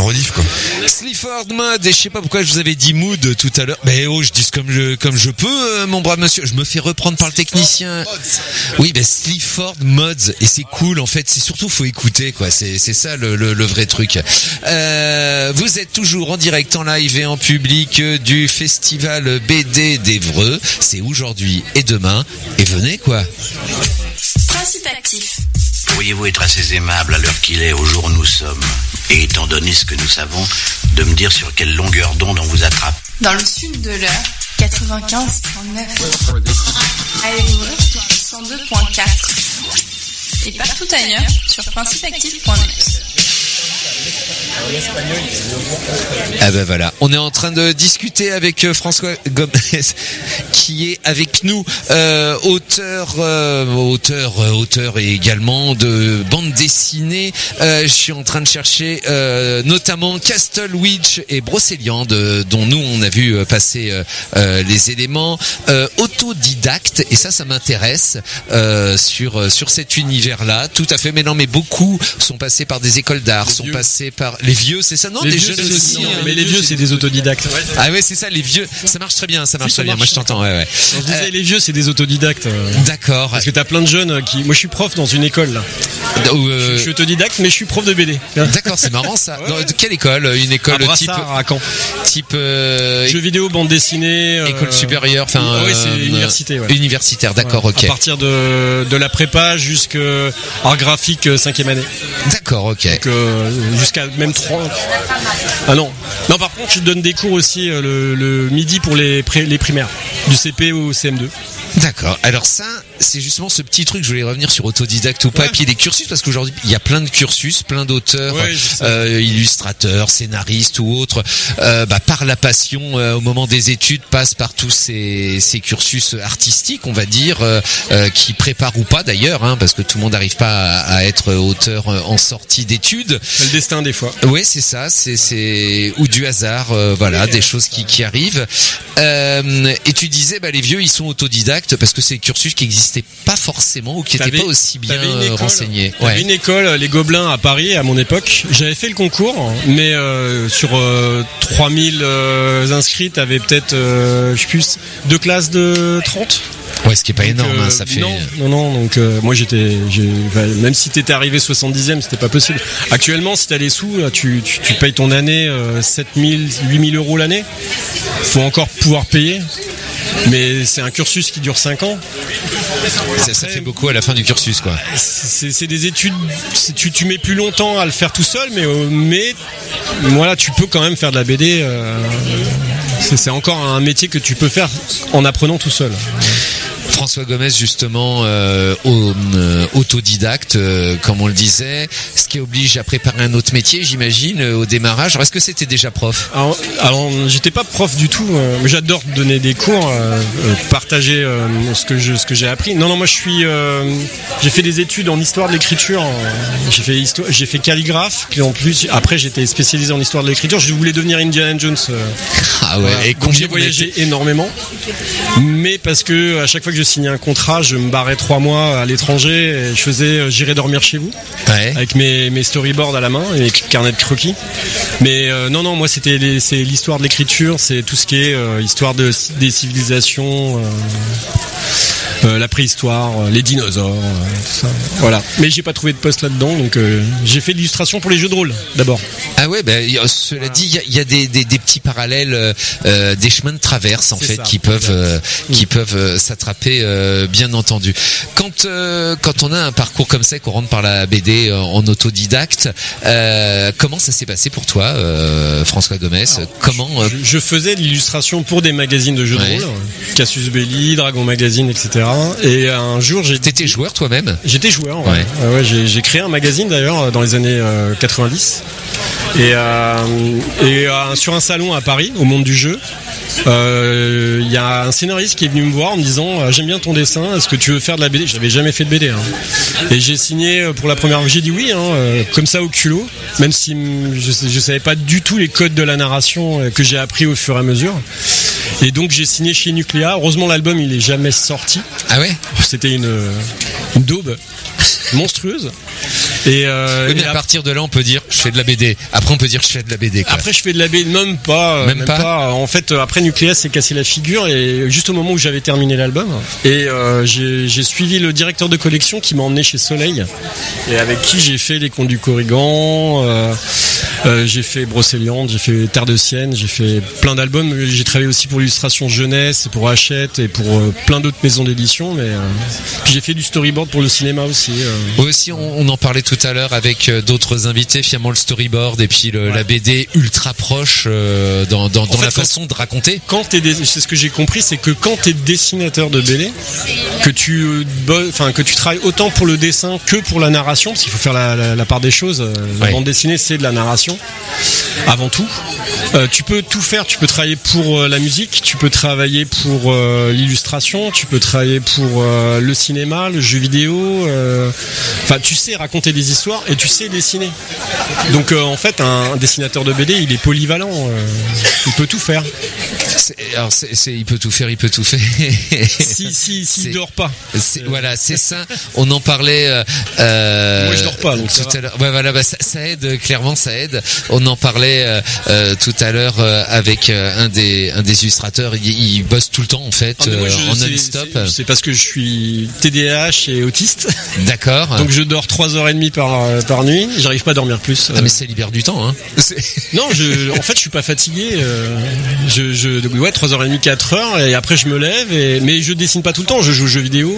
rediff, quoi. Sleaford Mode, et je sais pas pourquoi je vous avais dit Mood tout à l'heure. Mais je dis comme je peux, mon brave monsieur. Je me fais reprendre par le technicien. Oui, Sleaford Mods, et c'est cool, en fait. C'est surtout, faut écouter, quoi. C'est ça le vrai truc. Vous êtes toujours en direct, en live et en public du festival BD d'Évreux. C'est aujourd'hui et demain. Et venez, quoi. Principe actif. Pourriez-vous être assez aimable à l'heure qu'il est, au jour où nous sommes, et étant donné ce que nous savons, de me dire sur quelle longueur d'onde on vous attrape? Dans le sud de l'heure, 95.9. À Évreux, 102.4. Et partout ailleurs, sur principeactif.net. Ah ben voilà, on est en train de discuter avec François Gomez qui est avec nous, auteur et également de bande dessinée. Je suis en train de chercher notamment Castle Witch et Brocéliande, dont nous on a vu passer les éléments, autodidacte, et ça m'intéresse sur cet univers-là. Tout à fait, mais non, mais beaucoup sont passés par des écoles d'art, sont passés par les vieux, c'est ça, non? Les des vieux, jeunes aussi. Mais les vieux, c'est des autodidactes. Ah ouais, c'est ça, les vieux. Ça marche très bien, Moi, je t'entends, ouais. Je disais, les vieux, c'est des autodidactes. D'accord. Parce que t'as plein de jeunes qui... Moi, je suis prof dans une école, là. Je suis autodidacte, mais je suis prof de BD. D'accord, c'est marrant, ça. Ouais. De quelle école? Une école à type... à Caen. Type... Jeux vidéo, bande dessinée... École supérieure, enfin... oui, c'est université, ouais. Universitaire, d'accord, ok. À partir de la prépa jusqu'à art graphique 5e année. D'accord, ok. Donc, jusqu'à même 3... Ah non. Non, par contre, je donne des cours aussi le midi pour les primaires, du CP au CM2. D'accord. Alors ça, c'est justement ce petit truc, je voulais revenir sur autodidacte ou pas, et puis les cursus, parce qu'aujourd'hui, il y a plein de cursus, plein d'auteurs, illustrateurs, scénaristes ou autres, par la passion, au moment des études, passent par tous ces cursus artistiques, on va dire, qui préparent ou pas d'ailleurs, parce que tout le monde n'arrive pas à être auteur en sortie d'études. C'est le destin des fois. Oui, c'est ça, c'est ou du hasard, des choses qui arrivent. Et tu disais, les vieux, ils sont autodidactes parce que c'est des cursus qui n'existaient pas forcément ou qui n'étaient pas aussi bien renseignés. T'avais une école, les Gobelins à Paris, à mon époque. J'avais fait le concours, mais sur 3000 inscrits, t'avais peut-être, deux classes de 30. Ouais, ce qui est pas énorme, ça fait... Non, donc moi même si t'étais arrivé 70e, c'était pas possible. Actuellement, si t'as les sous, là, tu payes ton année 7000, 8000 euros l'année. Faut encore pouvoir payer. Mais c'est un cursus qui dure 5 ans. Après, ça fait beaucoup à la fin du cursus, quoi. C'est des études, tu mets plus longtemps à le faire tout seul, mais voilà, tu peux quand même faire de la BD. C'est encore un métier que tu peux faire en apprenant tout seul. François Gomez, justement, autodidacte, comme on le disait, ce qui oblige à préparer un autre métier, j'imagine, au démarrage. Alors, est-ce que c'était déjà prof? Alors, j'étais pas prof du tout, mais j'adore donner des cours, partager ce que j'ai appris. Non, moi j'ai fait des études en histoire de l'écriture. J'ai fait calligraphe, puis en plus après j'étais spécialisé en histoire de l'écriture. Je voulais devenir Indiana Jones. Ah ouais. Voilà. Et donc j'ai voyagé énormément, mais parce que à chaque fois que je signais un contrat, je me barrais 3 mois à l'étranger et je faisais j'irai dormir chez vous, avec mes storyboards à la main et mes carnets de croquis. Mais non, moi c'est l'histoire de l'écriture, c'est tout ce qui est histoire des civilisations. La préhistoire, les dinosaures, tout ça. Voilà. Mais j'ai pas trouvé de poste là-dedans, donc j'ai fait de l'illustration pour les jeux de rôle d'abord. Ah ouais, cela dit, il y a des petits parallèles, des chemins de traverse en fait qui peuvent s'attraper, bien entendu. Quand on a un parcours comme ça, qu'on rentre par la BD en autodidacte, comment ça s'est passé pour toi, François Gomez? Je faisais de l'illustration pour des magazines de jeux de rôle, Cassius Belli, Dragon Magazine, etc. Et un jour, t'étais joueur toi-même? J'étais joueur. Ouais. J'ai créé un magazine d'ailleurs dans les années 90. Et sur un salon à Paris, au Monde du Jeu, il y a un scénariste qui est venu me voir en me disant j'aime bien ton dessin, est-ce que tu veux faire de la BD? J'avais jamais fait de BD. Et j'ai signé pour la première fois. J'ai dit oui, comme ça au culot, même si je savais pas du tout les codes de la narration que j'ai appris au fur et à mesure. Et donc j'ai signé chez Nucléa. Heureusement l'album il est jamais sorti. Ah ouais? C'était une daube monstrueuse. Et, mais à partir de là, on peut dire je fais de la BD. Après, on peut dire je fais de la BD. Quoi. Après, je fais de la BD, même pas. En fait, après Nucléa s'est cassé la figure et juste au moment où j'avais terminé l'album, et j'ai suivi le directeur de collection qui m'a emmené chez Soleil et avec qui j'ai fait Les Contes du Corrigan. J'ai fait Brocéliande, j'ai fait Terre de Sienne, j'ai fait plein d'albums. J'ai travaillé aussi pour l'illustration jeunesse, pour Hachette et pour plein d'autres maisons d'édition. Mais puis j'ai fait du storyboard pour le cinéma aussi. Aussi, on en parlait tout à l'heure avec d'autres invités. Finalement, le storyboard et puis la BD ultra proche dans la façon de raconter. C'est ce que j'ai compris, c'est que quand t'es dessinateur de BD, que tu travailles autant pour le dessin que pour la narration, parce qu'il faut faire la part des choses. La bande dessinée, c'est de la narration avant tout. Tu peux tout faire, tu peux travailler pour la musique, tu peux travailler pour l'illustration, tu peux travailler pour le cinéma, le jeu vidéo. Tu sais raconter des histoires et tu sais dessiner. Donc en fait, un dessinateur de BD, il est polyvalent. Il peut tout faire. Il peut tout faire, il peut tout faire. S'il dort pas. Voilà, c'est ça. On en parlait. Moi, je dors pas. Donc tout à l'heure. Ouais, voilà, ça aide. Clairement, ça aide. On en parlait tout à l'heure avec un des illustrateurs. Il bosse tout le temps en fait, en non-stop. C'est parce que je suis TDAH et autiste. D'accord. Donc je dors 3h30 par nuit. J'arrive pas à dormir plus. Ah mais ça libère du temps, hein. Non, en fait, je suis pas fatigué. 3h30, 4h et après je me lève. Mais je dessine pas tout le temps. Je joue aux jeux vidéo.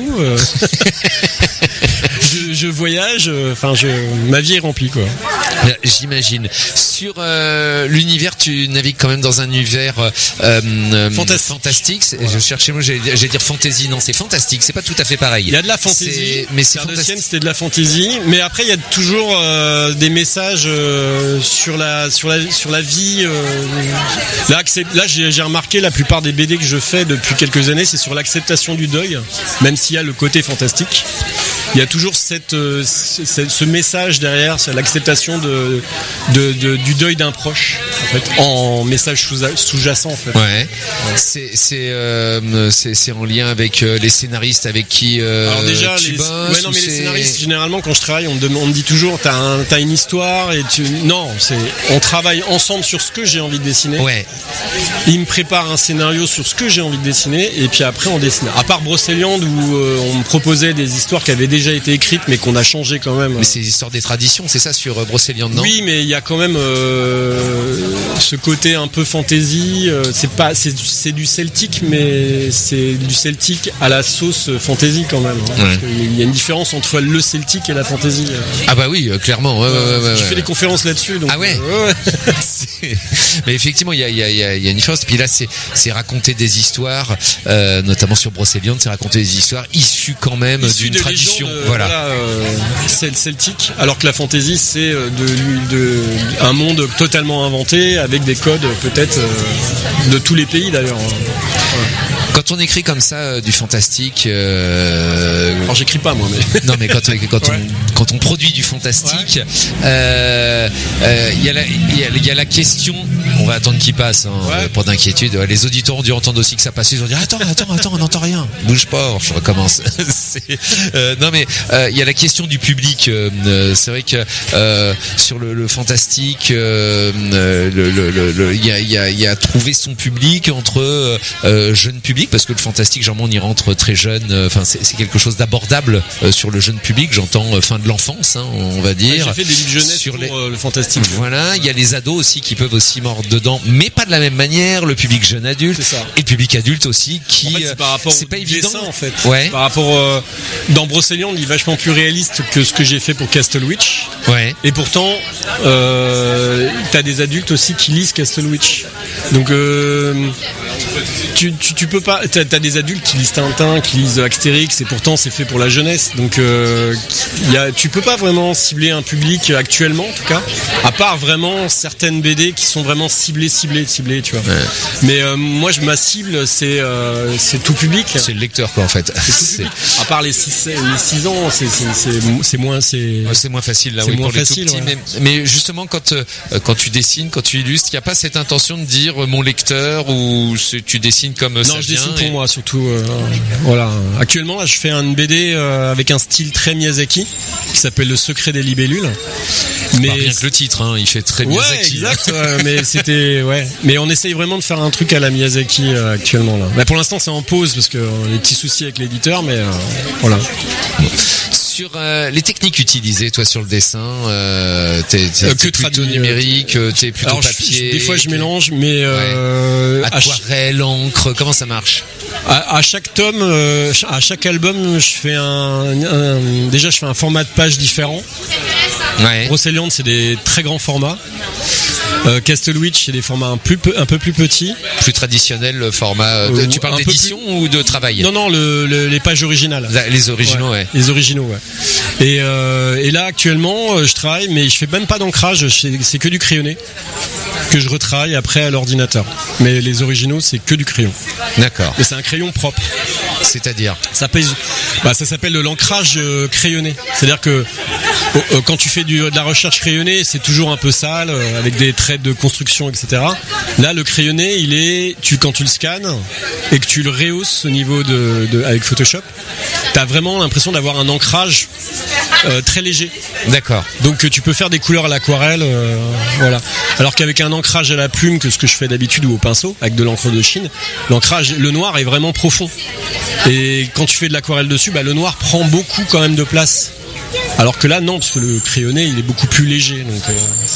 Je voyage. Ma vie est remplie quoi. J'imagine. Sur l'univers, tu navigues quand même dans un univers fantastique. Je cherchais moi, j'allais dire fantasy. Non, c'est fantastique. C'est pas tout à fait pareil. Il y a de la fantasy. Mais c'est fantastique. C'était de la fantasy. Mais après, il y a toujours des messages sur la vie. Là, j'ai remarqué la plupart des BD que je fais depuis quelques années, c'est sur l'acceptation du deuil, même s'il y a le côté fantastique. Il y a toujours ce message derrière, c'est l'acceptation du deuil d'un proche, en fait, en message sous-jacent, en fait. Ouais. C'est en lien avec les scénaristes avec qui déjà, tu bosses. Les scénaristes, généralement, quand je travaille, on me dit toujours, t'as une histoire et on travaille ensemble sur ce que j'ai envie de dessiner. Ouais. Il me prépare un scénario sur ce que j'ai envie de dessiner et puis après on dessine. À part Brocéliande où on me proposait des histoires qui avaient déjà été écrites mais qu'on a changé quand même. Mais c'est l'histoire des traditions, c'est ça sur Brocéliande, non ? Oui, mais il y a quand même ce côté un peu fantasy. C'est du celtique, mais c'est du celtique à la sauce fantasy quand même. Hein, parce qu'il y a une différence entre le celtique et la fantasy. Ah bah oui, clairement. Ouais, je fais des conférences là-dessus. Donc, ah ouais. Mais effectivement, il y a une différence. Puis là, c'est raconter des histoires, notamment sur Brocéliande, c'est raconter des histoires issues quand même d'une tradition. C'est celtique, alors que la fantasy, c'est un monde totalement inventé avec des codes peut-être de tous les pays d'ailleurs. Quand on écrit comme ça du fantastique, alors j'écris pas moi, mais non, mais quand on produit du fantastique, il y a la question. On va attendre qu'il passe, pas d'inquiétude. Les auditeurs ont dû entendre aussi que ça passait. Ils ont dit attends, on n'entend rien. Bouge pas, je recommence. Non mais il y a la question du public. C'est vrai que sur le fantastique, il y a trouvé son public entre jeune public, parce que le fantastique, généralement, on y rentre très jeune. Enfin, c'est quelque chose d'abordable sur le jeune public. J'entends fin de l'enfance, on va dire. J'ai fait des livres jeunesse sur le fantastique. Voilà, il y a les ados aussi qui peuvent aussi mordre dedans, mais pas de la même manière. Le public jeune adulte et le public adulte aussi, qui en fait, c'est par rapport c'est pas évident dessin, en fait. Ouais. Par rapport dans Brocéliande, il est vachement plus réaliste que ce que j'ai fait pour Castle Witch. Ouais. Et pourtant, t'as des adultes aussi qui lisent Castle Witch. Donc tu peux pas. T'as des adultes qui lisent Tintin, qui lisent Astérix, et pourtant c'est fait pour la jeunesse. Donc tu peux pas vraiment cibler un public actuellement, en tout cas, à part vraiment certaines BD qui sont vraiment ciblées, tu vois. Ouais. Mais moi, ma cible, c'est tout public. C'est le lecteur, quoi, en fait. À part les 6 ans, c'est moins. C'est moins facile là. C'est oui, moins pour les facile. tout petits, mais justement, quand tu dessines, quand tu illustres, il n'y a pas cette intention de dire mon lecteur, ou tu dessines comme non, ça vient. facile pour moi, surtout. Voilà. Actuellement, là, je fais une BD avec un style très Miyazaki, qui s'appelle Le Secret des libellules. Mais rien que le titre, hein, il fait très Miyazaki. Ouais, exact. Mais c'était, mais on essaye vraiment de faire un truc à la Miyazaki actuellement là. Mais pour l'instant, c'est en pause parce que les petits soucis avec l'éditeur, mais voilà. Sur les techniques utilisées, toi, sur le dessin, t'es plutôt numérique, t'es plutôt papier. Des fois, je mélange, mais aquarelle, encre, comment ça marche? À chaque tome, à chaque album, je fais déjà je fais un format de page différent. Ouais. Brocéliande, c'est des très grands formats. Castle Witch, c'est des formats un peu plus petits. Plus traditionnel, le format. Tu parles d'édition ou de travail? Non, les pages originales. Les originaux, ouais. Les originaux, ouais. Et là, actuellement, je travaille, mais je fais même pas d'ancrage, c'est que du crayonné que je retravaille après à l'ordinateur. Mais les originaux, c'est que du crayon. D'accord. Mais c'est un crayon propre. C'est-à-dire? Ça s'appelle de l'ancrage crayonné. C'est-à-dire que quand tu fais de la recherche crayonnée, c'est toujours un peu sale, avec des traits de construction, etc. Là, le crayonné, quand tu le scannes et que tu le rehausses au niveau avec Photoshop, t'as vraiment l'impression d'avoir un ancrage très léger. D'accord. Donc tu peux faire des couleurs à l'aquarelle, voilà. Alors qu'avec un ancrage à la plume, que ce que je fais d'habitude, ou au pinceau, avec de l'encre de Chine, le noir est vraiment profond. Et quand tu fais de l'aquarelle dessus, le noir prend beaucoup quand même de place. Alors que là, non, parce que le crayonné, il est beaucoup plus léger. Donc,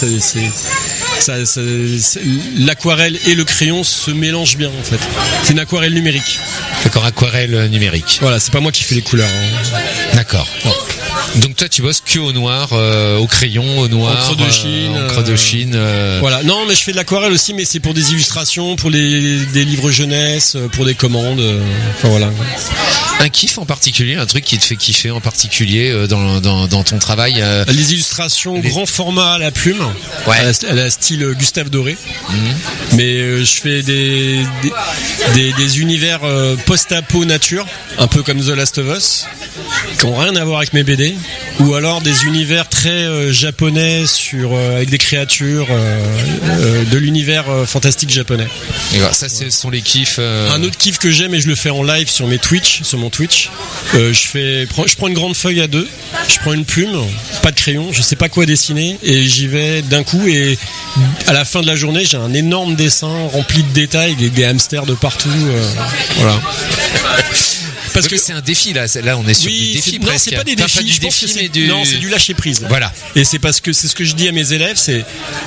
l'aquarelle et le crayon se mélangent bien, en fait. C'est une aquarelle numérique. D'accord, aquarelle numérique. Voilà, c'est pas moi qui fais les couleurs. Hein. D'accord. Ouais. Donc toi, tu bosses que au noir, au crayon, au noir, encre de Chine. Voilà. Non, mais je fais de l'aquarelle aussi, mais c'est pour des illustrations, pour des livres jeunesse, pour des commandes. Enfin voilà. Un kiff en particulier, un truc qui te fait kiffer en particulier dans ton travail. Les illustrations grand format à la plume, ouais. à la style Gustave Doré. Mais je fais des univers post-apo nature, un peu comme The Last of Us, qui n'ont rien à voir avec mes BD. Ou alors des univers très japonais avec des créatures de l'univers fantastique japonais. Et voilà, ça, ce sont les kiffs. Un autre kiff que j'aime et je le fais en live sur mon Twitch. Je prends une grande feuille à 2, je prends une plume, pas de crayon, je sais pas quoi dessiner et j'y vais d'un coup et à la fin de la journée j'ai un énorme dessin rempli de détails avec des hamsters de partout. Voilà. Parce que c'est un défi là on est sur du défi presque. Non, c'est pas des défis, du défi mais non, c'est du lâcher prise. Voilà. Et c'est parce que c'est ce que je dis à mes élèves, c'est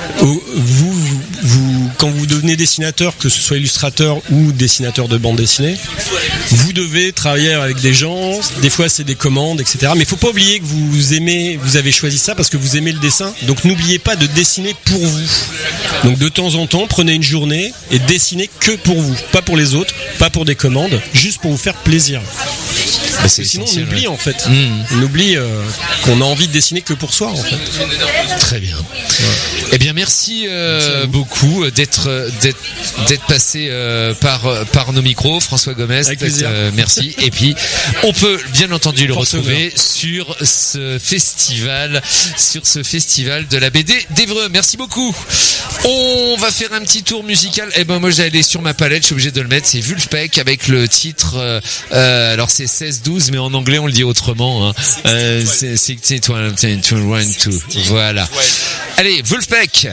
vous quand vous devenez dessinateur, que ce soit illustrateur ou dessinateur de bande dessinée, vous devez travailler avec des gens, des fois c'est des commandes, etc. Mais il faut pas oublier que vous avez choisi ça parce que vous aimez le dessin, donc n'oubliez pas de dessiner pour vous. Donc de temps en temps, prenez une journée et dessinez que pour vous, pas pour les autres, pas pour des commandes, juste pour vous faire plaisir. Sinon on oublie en fait. On oublie qu'on a envie de dessiner que pour soi en fait. Très bien. Ouais. Eh bien merci beaucoup d'être passé par nos micros, François Gomez. Avec plaisir. Merci. Et puis on peut bien entendu le retrouver sur ce festival de la BD d'Évreux. Merci beaucoup. On va faire un petit tour musical. Moi j'ai allé sur ma palette, je suis obligé de le mettre. C'est Vulfpeck avec le titre. Alors c'est 16-12, mais en anglais on le dit autrement. Hein. C'est 16-21-2. Voilà. Allez, Vulfpeck.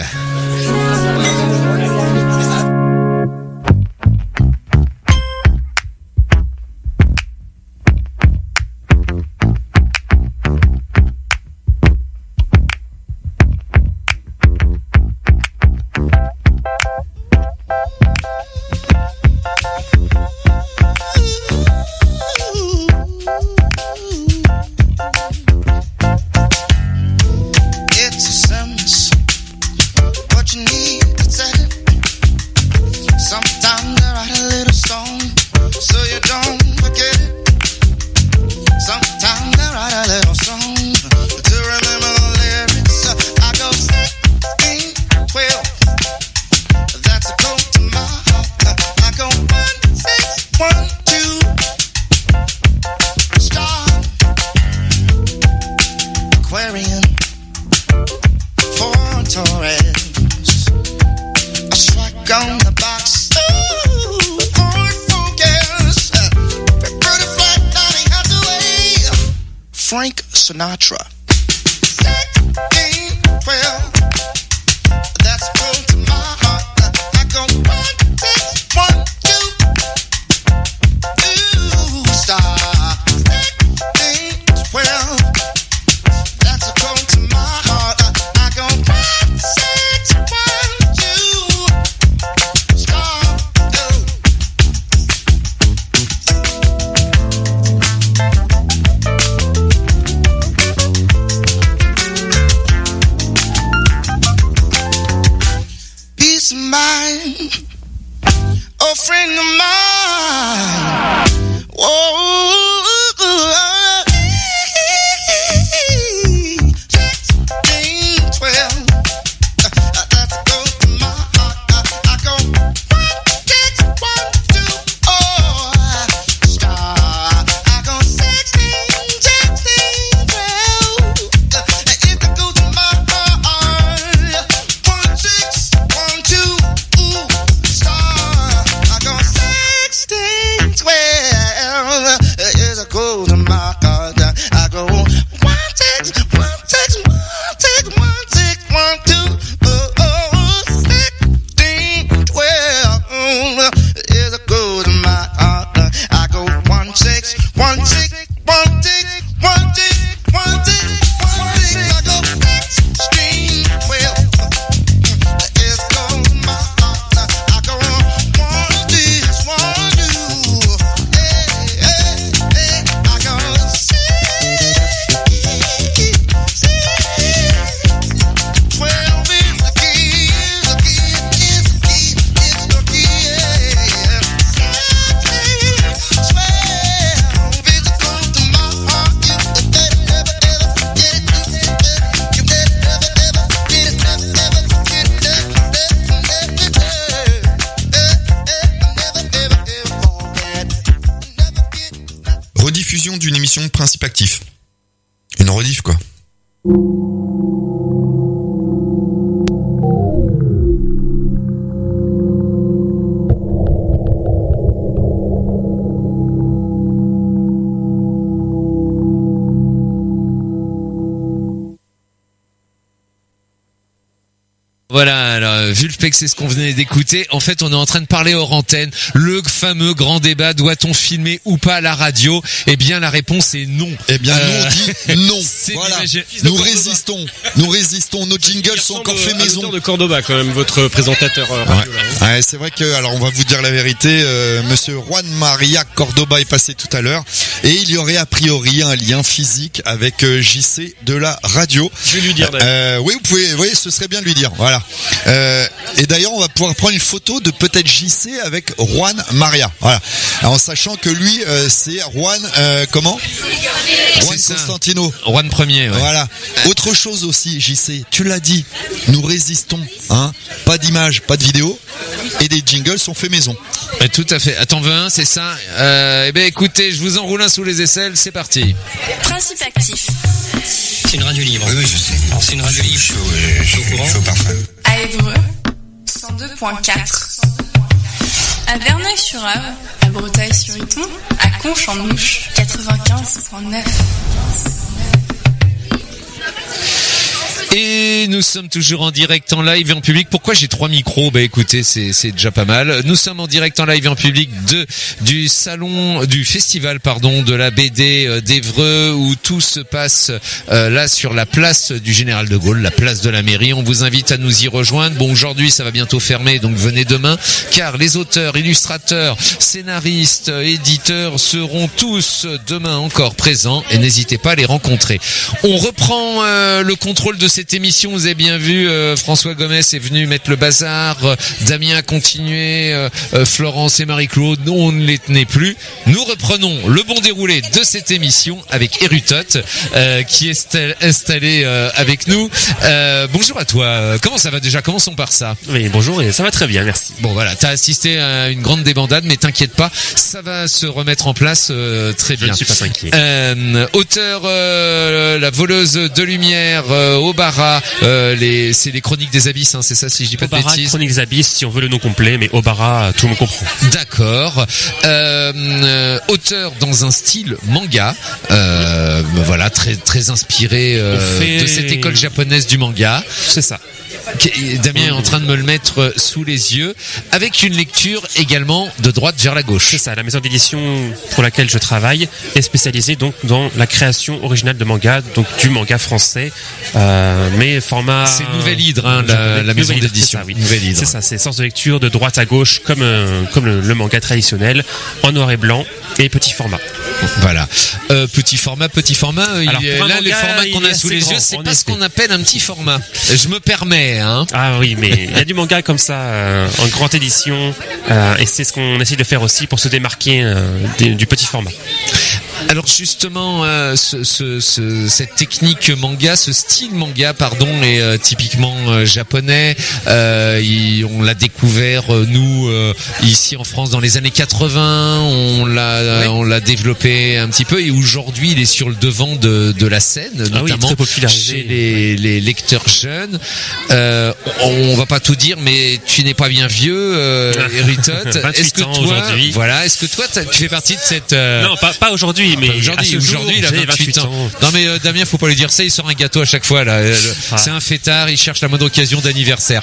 It's a Sinatra. 16, 12, that's close to my heart. I go 1, 6, 1, 2, star. 16, 12, that's close to my heart. I go 1, 6, 1, 2, star. Peace of mind, a friend of mine. Whoa, 16, 12. That's close to my heart. I go 1, 6, 1, 2, star. I go 16, 12. It's close to my heart. 1, 6, 1, 2, star. I go 16, 12. It's close to my heart. I go 1, 6, 1, 6, 1, 6, 1, 6, 1, 2, 16, 12. It's close to my heart. I go 1, 6, 1, 6, 1, 6, 1, 6, 1, 6, 1, 6. I go 16, 12. It's close to my heart. I go 1, 6, 1, 2. Hey, hey, hey. I go 16, 12 is the key, is the key, is the key, is the key, yeah. 16, 12 is close to my heart. You never, ever forget it. You never, ever forget it. Never, ever forget it. Never, forget. Rediffusion d'une émission de Principe Actif. Une rediff, quoi. Voilà, alors, vu le fait que c'est ce qu'on venait d'écouter, en fait, on est en train de parler hors antenne. Le fameux grand débat, doit-on filmer ou pas à la radio? Eh bien, la réponse est non. Eh bien, nous on dit non. C'est Voilà. l'image- Nous résistons. Nous résistons. Nos jingles sont encore faits maison. de Cordoba, quand même, votre présentateur radio, là, hein. Ouais, c'est vrai que, alors on va vous dire la vérité, monsieur Juan Maria Cordoba est passé tout à l'heure et il y aurait a priori un lien physique avec JC de la radio. Je vais lui dire, d'ailleurs. Oui, vous pouvez, oui, ce serait bien de lui dire. Voilà. Et d'ailleurs, on va pouvoir prendre une photo de peut-être JC avec Juan Maria. Voilà. Alors, en sachant que lui, c'est Juan, comment? Juan ça. Constantino. Juan Premier, ouais. Voilà. Autre chose aussi, JC, tu l'as dit, nous résistons, hein. Pas d'image, pas de vidéo, et des jingles sont faits maison. Tout à fait. T'en veux un, c'est ça? Eh ben, écoutez, je vous enroule un sous les aisselles, c'est parti. Principe actif. C'est une radio libre. Oui, je sais. C'est une radio libre. Je suis au parfum. À Évreux, 102.4. À Verneuil-sur-Avre, à Breteuil-sur-Iton, à Conches-en-Mouche, 95.9. Et nous sommes toujours en direct, en live et en public. Pourquoi j'ai 3 micros? Bah écoutez, c'est déjà pas mal. Nous sommes en direct, en live et en public du festival de la BD d'Évreux, où tout se passe là sur la place du Général de Gaulle, la place de la mairie. On vous invite à nous y rejoindre. Bon, aujourd'hui ça va bientôt fermer, donc venez demain, car les auteurs, illustrateurs, scénaristes, éditeurs seront tous demain encore présents, et n'hésitez pas à les rencontrer. On reprend le contrôle de cette émission. Vous avez bien vu, François Gomez est venu mettre le bazar, Damien a continué, Florence et Marie-Claude, on ne les tenait plus. Nous reprenons le bon déroulé de cette émission avec Erutot, qui est installé avec nous. Bonjour à toi, comment ça va déjà? Commençons par ça. Oui, bonjour, et ça va très bien, merci. Bon voilà, t'as assisté à une grande débandade, mais t'inquiète pas, ça va se remettre en place très bien. Je ne suis pas inquiet. Auteur, la voleuse de lumière au bar Obara, c'est les Chroniques des Abysses, hein, c'est ça si je dis pas Obara, de bêtises. Chroniques des Abysses, si on veut le nom complet, mais Obara, tout le monde comprend. D'accord. Auteur dans un style manga, voilà, très très inspiré de cette école japonaise du manga. C'est ça. Damien est en train de me le mettre sous les yeux, avec une lecture également de droite vers la gauche. C'est ça, la maison d'édition pour laquelle je travaille est spécialisée donc dans la création originale de manga, donc du manga français, mais format... C'est Nouvelle Hydre, hein, la maison d'édition. Oui. Nouvelle Hydre. C'est ça, c'est sens de lecture de droite à gauche, comme le manga traditionnel, en noir et blanc et petit format. Voilà. Petit format. Alors, Là, le format qu'on a sous les yeux, c'est pas ce qu'on appelle un petit format. Je me permets, hein. Ah oui, mais il y a du manga comme ça en grande édition, et c'est ce qu'on essaie de faire aussi pour se démarquer du petit format. Alors justement, cette technique manga, ce style manga, pardon, est typiquement japonais. On l'a découvert nous ici en France dans les années 80. On l'a développé un petit peu et aujourd'hui il est sur le devant de la scène, notamment chez les lecteurs jeunes. On va pas tout dire, mais tu n'es pas bien vieux, Eritot. Est-ce que toi, tu fais partie de cette Non, pas aujourd'hui. Mais aujourd'hui, il a 28 ans. Non mais Damien, faut pas lui dire ça, il sort un gâteau à chaque fois là. C'est un fêtard, il cherche la moindre occasion d'anniversaire.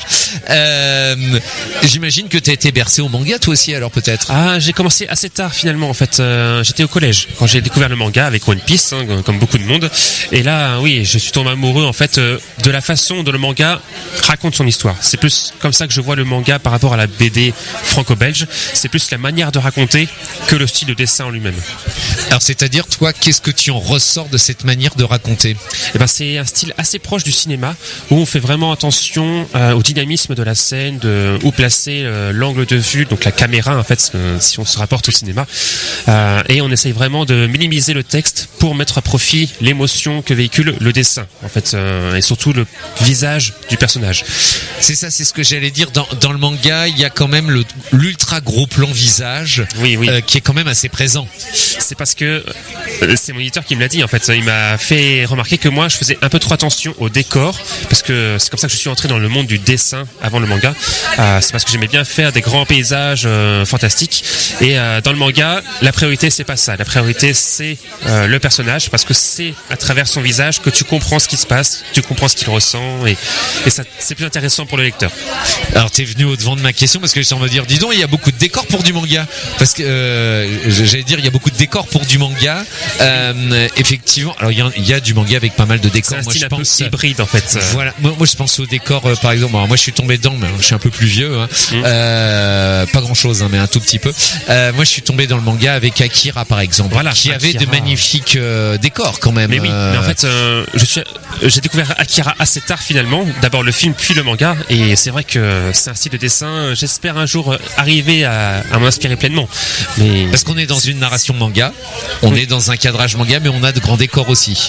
J'imagine que t'as été bercé au manga toi aussi alors peut-être. Ah, j'ai commencé assez tard finalement en fait. J'étais au collège quand j'ai découvert le manga avec One Piece, hein, comme beaucoup de monde. Et là, oui, je suis tombé amoureux en fait de la façon dont le manga raconte son histoire. C'est plus comme ça que je vois le manga par rapport à la BD franco-belge. C'est plus la manière de raconter que le style de dessin en lui-même. Alors c'est-à-dire toi, qu'est-ce que tu en ressors de cette manière de raconter? Eh ben c'est un style assez proche du cinéma où on fait vraiment attention au dynamisme de la scène, où placer l'angle de vue, donc la caméra en fait, si on se rapporte au cinéma, et on essaye vraiment de minimiser le texte pour mettre à profit l'émotion que véhicule le dessin en fait, et surtout le visage du personnage. C'est ça, c'est ce que j'allais dire. Dans le manga, il y a quand même l'ultra gros plan visage, qui est quand même assez présent. C'est parce que c'est mon éditeur qui me l'a dit en fait. Il m'a fait remarquer que moi je faisais un peu trop attention au décor parce que c'est comme ça que je suis entré dans le monde du dessin avant le manga. C'est parce que j'aimais bien faire des grands paysages fantastiques et dans le manga la priorité c'est pas ça. La priorité c'est le personnage parce que c'est à travers son visage que tu comprends ce qui se passe, tu comprends ce qu'il ressent et ça c'est plus intéressant pour le lecteur. Alors t'es venu au devant de ma question parce que je suis en train de dire dis donc il y a beaucoup de décors pour du manga parce que j'allais dire il y a beaucoup de décors pour du manga. Effectivement, alors il y a du manga avec pas mal de décors. C'est un style un peu hybride en fait. Voilà, moi je pense aux décors par exemple. Alors moi je suis tombé dedans, mais je suis un peu plus vieux, hein. Pas grand chose, hein, mais un tout petit peu. Moi je suis tombé dans le manga avec Akira par exemple, voilà, qui avait de magnifiques décors quand même. Mais oui, mais en fait j'ai découvert Akira assez tard finalement. D'abord le film puis le manga et c'est vrai que c'est un style de dessin. J'espère un jour arriver à m'inspirer pleinement. Mais parce qu'on est dans une narration manga, on est dans un cadrage manga, mais on a de grands décors aussi.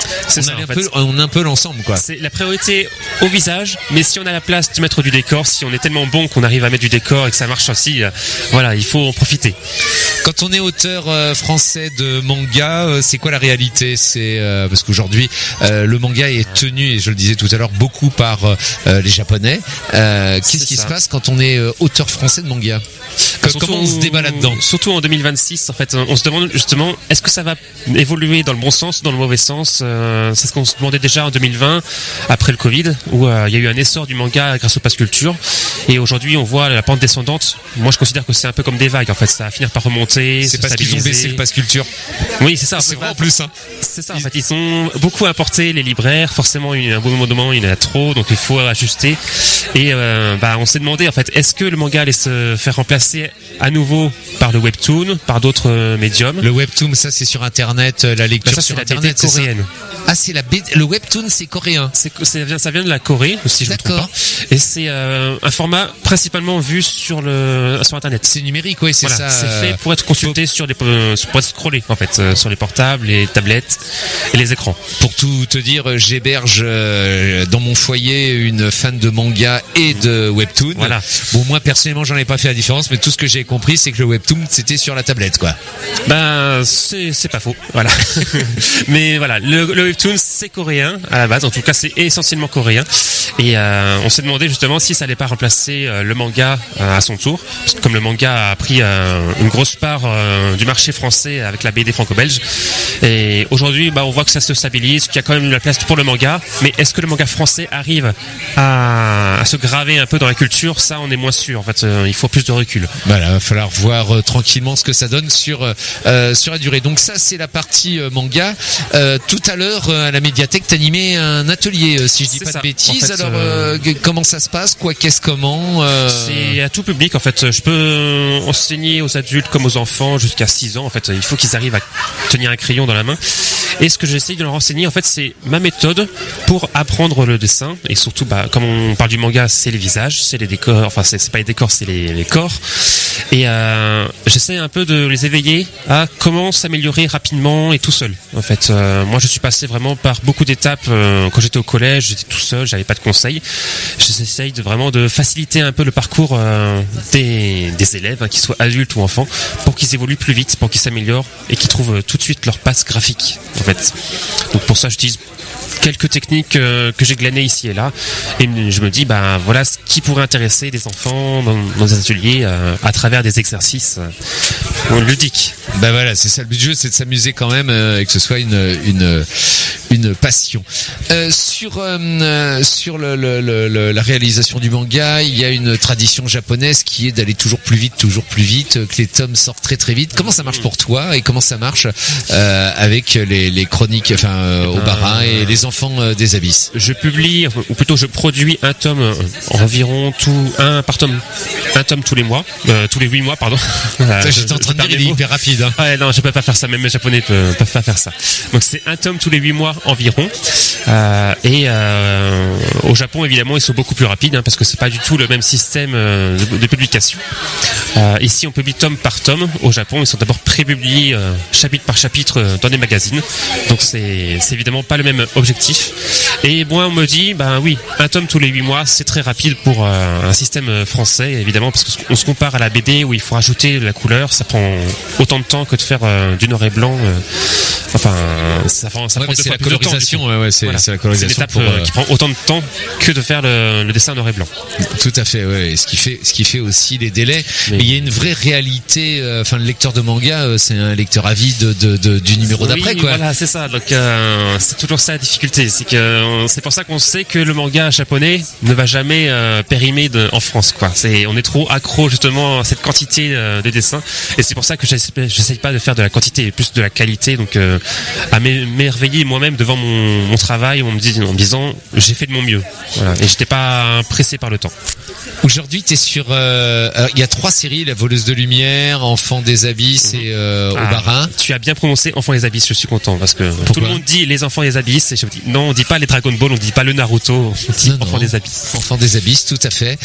On a un peu l'ensemble, quoi. C'est la priorité au visage, mais si on a la place de mettre du décor, si on est tellement bon qu'on arrive à mettre du décor et que ça marche aussi, voilà, il faut en profiter. Quand on est auteur français de manga, c'est quoi la réalité? C'est parce qu'aujourd'hui le manga est tenu, et je le disais tout à l'heure, beaucoup par les Japonais. Qu'est-ce qui se passe quand on est auteur français de manga? Comment on se débat là-dedans? Surtout en 2026, en fait, on se demande justement, est-ce que ça va évoluer dans le bon sens ou dans le mauvais sens? C'est ce qu'on se demandait déjà en 2020, après le Covid, où il y a eu un essor du manga grâce au Pass Culture. Et aujourd'hui, on voit la pente descendante. Moi, je considère que c'est un peu comme des vagues, en fait. Ça va finir par remonter. C'est parce qu'ils ont baissé le Pass Culture. Oui, c'est ça. C'est vrai en plus, hein. C'est ça, en fait. Ils ont beaucoup importé les libraires. Forcément, un beau moment, il y en a trop, donc il faut ajuster. Et on s'est demandé, en fait, est-ce que le manga allait se faire remplacer à nouveau par le webtoon, par d'autres médiums? Le webtoon, ça c'est sur internet, la lecture sur internet, c'est coréenne. Ah, c'est la BD, le webtoon c'est coréen. Ça vient de la Corée, si je me trompe pas. Et c'est un format principalement vu sur internet. C'est numérique, oui, c'est ça. C'est fait pour être consulté pour être scrollé en fait, sur les portables, les tablettes et les écrans. Pour tout te dire, j'héberge dans mon foyer une fan de manga et de webtoon. Voilà. Bon, moi personnellement, j'en ai pas fait la différence, mais tout ce que j'ai compris, c'est que le webtoon c'était sur la tablette, quoi. C'est pas faux, voilà. Mais voilà, le webtoon c'est coréen à la base, en tout cas c'est essentiellement coréen. Et on s'est demandé justement si ça allait pas remplacer le manga à son tour, parce que comme le manga a pris une grosse part du marché français avec la BD franco-belge. Et aujourd'hui, on voit que ça se stabilise, qu'il y a quand même de la place pour le manga. Mais est-ce que le manga français arrive à se graver un peu dans la culture? Ça, on est moins sûr. En fait, il faut plus de recul. Voilà, va falloir voir tranquillement ce que ça donne sur la durée. Donc ça, c'est la partie manga. Tout à l'heure, à la médiathèque, t'animais un atelier, si je dis C'est pas ça. de bêtises. En fait, Alors, comment ça se passe? Quoi, qu'est-ce, comment C'est à tout public. En fait, je peux enseigner aux adultes comme aux enfants jusqu'à 6 ans. En fait, il faut qu'ils arrivent à tenir un crayon dans la main. Et ce que j'essaye de leur enseigner, en fait, c'est ma méthode pour apprendre le dessin. Et surtout, comme on parle du manga, c'est les visages, c'est les décors. Enfin, c'est pas les décors, c'est les corps. Et j'essaie un peu de les éveiller à comment s'améliorer rapidement et tout seul. En fait, moi, je suis passé vraiment par beaucoup d'étapes. Quand j'étais au collège, j'étais tout seul, j'avais pas de conseils. J'essaye vraiment de faciliter un peu le parcours des élèves, qu'ils soient adultes ou enfants, pour qu'ils évoluent plus vite, pour qu'ils s'améliorent et qu'ils trouvent tout de suite leur passe graphique. En fait, donc pour ça, j'utilise quelques techniques que j'ai glanées ici et là, et je me dis voilà ce qui pourrait intéresser des enfants dans des ateliers à travers des exercices ludiques. Voilà, c'est ça le but du jeu, c'est de s'amuser quand même et que ce soit une passion. Sur la réalisation du manga, il y a une tradition japonaise qui est d'aller toujours plus vite, que les tomes sortent très très vite. Comment ça marche pour toi et comment ça marche avec les chroniques, Obara et les enfants des abysses? Je publie, ou plutôt je produis un tome environ un tome tous les mois, tous les 8 mois, pardon. J'étais en train de dire, il est hyper rapide. Hein. Ouais, non, je peux pas faire ça, même les Japonais peuvent pas faire ça. Donc c'est un tome tous les 8 mois environ. Au Japon, évidemment, ils sont beaucoup plus rapides, parce que c'est pas du tout le même système de publication. Ici, on publie tome par tome. Au Japon, ils sont d'abord pré-publiés chapitre par chapitre dans des magazines. Donc c'est évidemment pas le même objectif. Et moi, on me dit, oui, un tome tous les 8 mois, c'est très rapide pour un système français, évidemment, parce qu'on se compare à la BD où il faut rajouter de la couleur. Ça prend autant de temps que de faire du noir et blanc. Ça prend c'est la colorisation. C'est la colorisation. C'est l'étape qui prend autant de temps que de faire le dessin noir et blanc. Tout à fait, ouais. Ce qui fait aussi les délais. Mais il y a une vraie réalité. Le lecteur de manga, c'est un lecteur avide du numéro d'après, quoi. Voilà, c'est ça. Donc c'est toujours ça la difficulté, c'est pour ça qu'on sait que le manga japonais ne va jamais périmer en France, quoi. On est trop accro justement à cette quantité de dessins, et c'est pour ça que j'essaye pas de faire de la quantité, plus de la qualité. Donc à m'émerveiller moi-même devant mon travail en me disant j'ai fait de mon mieux. Voilà. Et j'étais pas pressé par le temps. Aujourd'hui, t'es sur. Il y a 3 séries, La Voleuse de Lumière, Enfant des Abysses et Obara. Tu as bien prononcé Enfant des Abysses. Je suis content parce que tout le monde dit les Enfants des Abysses. Et je me dis non, on dit pas les Dragon Ball, on dit pas le Naruto, on dit Enfant des Abysses. Enfant des Abysses, tout à fait.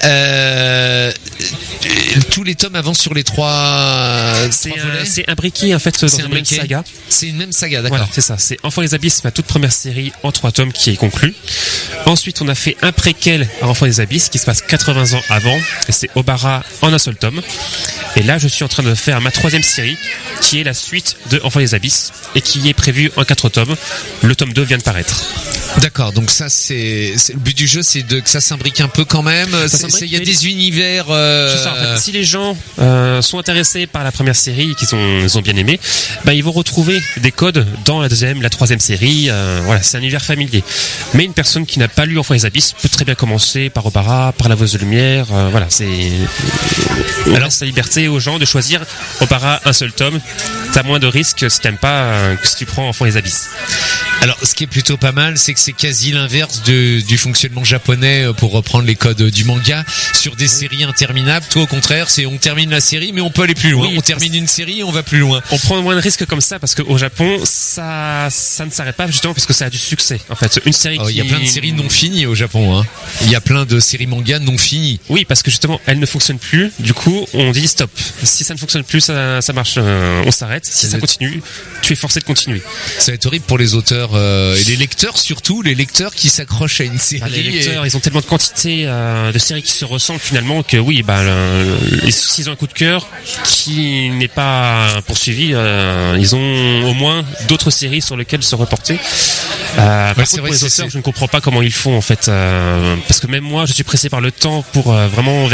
Tous les tomes avancent sur les 3 volets. C'est imbriqué en fait dans une même saga. C'est une même saga, d'accord. Voilà, c'est ça. C'est Enfant des Abysses, ma toute première série en 3 tomes qui est conclue. Ensuite, on a fait un préquel à Enfant des Abysses qui se passe 80 ans avant, et c'est Obara en un seul tome. Et là, je suis en train de faire ma 3e série, qui est la suite de Enfant des Abysses, et qui est prévue en 4 tomes. Le tome 2 vient de paraître. D'accord, donc ça c'est le but du jeu, c'est que ça s'imbrique un peu quand même. Il y a des univers. C'est ça, en fait. Si les gens sont intéressés par la première série et qu'ils ont bien aimé, ils vont retrouver des codes dans la 2e, la 3e série. Voilà, c'est un univers familier. Mais une personne qui n'a pas lu Enfant des Abysses peut très bien commencer par Obara, par La Voleuse de Lumière. Voilà, on laisse la liberté aux gens de choisir Obara un seul tome. T'as moins de risques si t'aimes pas que si tu prends Enfant des Abysses. Alors, ce qui est plutôt pas mal, c'est que c'est quasi l'inverse du fonctionnement japonais, pour reprendre les codes du manga, sur des séries interminables. Toi, au contraire, on termine la série, mais on peut aller plus loin. On termine une série et on va plus loin. On prend moins de risques comme ça parce qu'au Japon, ça ne s'arrête pas justement parce que ça a du succès. En fait, une série il y a plein de séries non finies au Japon. Il y a plein de séries manga non finies. Oui, parce que justement, elles ne fonctionnent plus. Du coup, on dit stop. stop. Si ça ne fonctionne plus, ça marche, on s'arrête. Si ça continue, tu es forcé de continuer. Ça va être horrible pour les auteurs et les lecteurs surtout, les lecteurs qui s'accrochent à une série. Les lecteurs, ils ont tellement de quantité de séries qui se ressemblent finalement que oui, s'ils ont un coup de cœur qui n'est pas poursuivi, ils ont au moins d'autres séries sur lesquelles se reporter. Par contre, pour les auteurs, je ne comprends pas comment ils font en fait, parce que même moi, je suis pressé par le temps pour vraiment